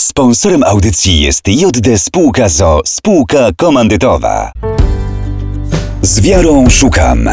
Sponsorem audycji jest JD Spółka ZOO, spółka komandytowa. Z wiarą szukam.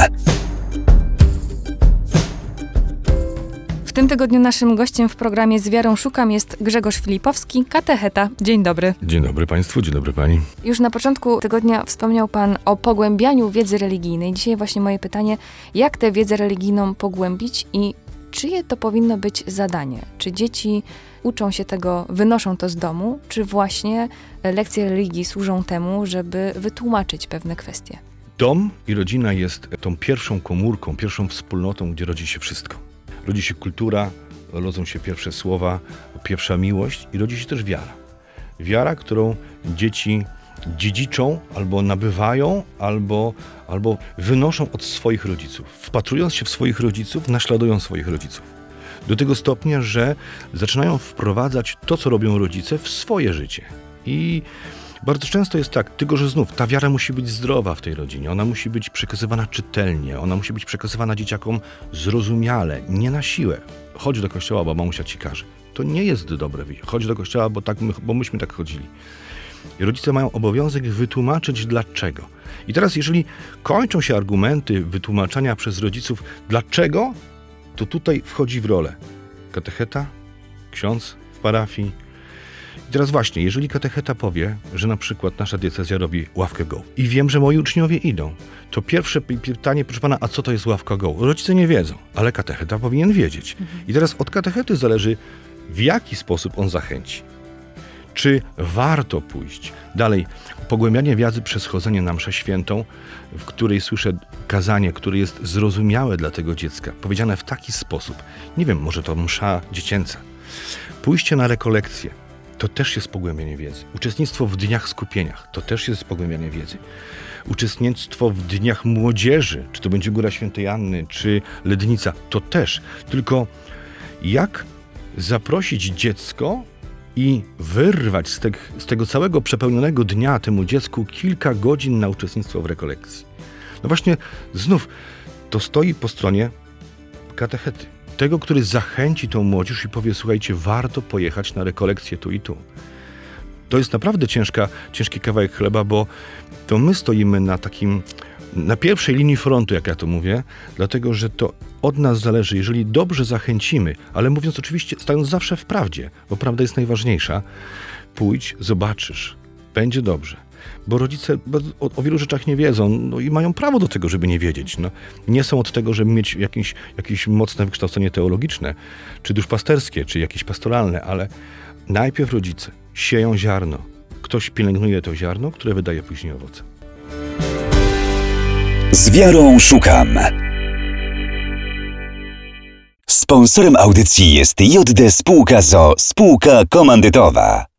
W tym tygodniu naszym gościem w programie Z wiarą szukam jest Grzegorz Filipowski, katecheta. Dzień dobry. Dzień dobry Państwu, dzień dobry Pani. Już na początku tygodnia wspomniał Pan o pogłębianiu wiedzy religijnej. Dzisiaj właśnie moje pytanie, jak tę wiedzę religijną pogłębić i czyje to powinno być zadanie? Czy dzieci uczą się tego, wynoszą to z domu, czy właśnie lekcje religii służą temu, żeby wytłumaczyć pewne kwestie? Dom i rodzina jest tą pierwszą komórką, pierwszą wspólnotą, gdzie rodzi się wszystko. Rodzi się kultura, rodzą się pierwsze słowa, pierwsza miłość i rodzi się też wiara. Wiara, którą dzieci dziedziczą, albo nabywają, albo wynoszą od swoich rodziców. Wpatrując się w swoich rodziców, naśladują swoich rodziców. Do tego stopnia, że zaczynają wprowadzać to, co robią rodzice, w swoje życie. I bardzo często jest tak, tylko że znów ta wiara musi być zdrowa w tej rodzinie. Ona musi być przekazywana czytelnie, ona musi być przekazywana dzieciakom zrozumiale, nie na siłę. Chodź do kościoła, bo mamusia ci każe. To nie jest dobre. Chodź do kościoła, bo myśmy tak chodzili. I rodzice mają obowiązek wytłumaczyć dlaczego. I teraz, jeżeli kończą się argumenty wytłumaczania przez rodziców dlaczego, to tutaj wchodzi w rolę katecheta, ksiądz w parafii. I teraz właśnie, jeżeli katecheta powie, że na przykład nasza diecezja robi ławkę go i wiem, że moi uczniowie idą, to pierwsze pytanie, proszę pana, a co to jest ławka go? Rodzice nie wiedzą, ale katecheta powinien wiedzieć. I teraz od katechety zależy, w jaki sposób on zachęci. Czy warto pójść? Dalej, pogłębianie wiedzy przez chodzenie na mszę świętą, w której słyszę kazanie, które jest zrozumiałe dla tego dziecka, powiedziane w taki sposób. Nie wiem, może to msza dziecięca. Pójście na rekolekcję, to też jest pogłębianie wiedzy. Uczestnictwo w dniach skupieniach, to też jest pogłębianie wiedzy. Uczestnictwo w dniach młodzieży, czy to będzie Góra Świętej Anny, czy Lednica, to też. Tylko jak zaprosić dziecko i wyrwać z tego całego przepełnionego dnia temu dziecku kilka godzin na uczestnictwo w rekolekcji. No właśnie, znów, to stoi po stronie katechety. Tego, który zachęci tą młodzież i powie, słuchajcie, warto pojechać na rekolekcję tu i tu. To jest naprawdę ciężki kawałek chleba, bo to my stoimy na pierwszej linii frontu, jak ja to mówię, dlatego, że to od nas zależy, jeżeli dobrze zachęcimy, ale mówiąc oczywiście, stając zawsze w prawdzie, bo prawda jest najważniejsza, pójdź, zobaczysz, będzie dobrze. Bo rodzice o wielu rzeczach nie wiedzą, no i mają prawo do tego, żeby nie wiedzieć. No, nie są od tego, żeby mieć jakieś mocne wykształcenie teologiczne, czy duszpasterskie, czy jakieś pastoralne, ale najpierw rodzice sieją ziarno. Ktoś pielęgnuje to ziarno, które wydaje później owoce. Z wiarą szukam. Sponsorem audycji jest JD Spółka ZOO, spółka komandytowa.